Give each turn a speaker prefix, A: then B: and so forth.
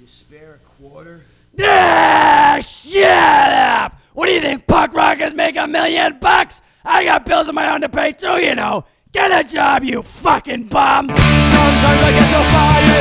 A: You spare a quarter?
B: Ah, shut up! What do you think, punk rockers make $1 million? I got bills of my own to pay too, you know. Get a job, you fucking bum!
C: Sometimes I get so fired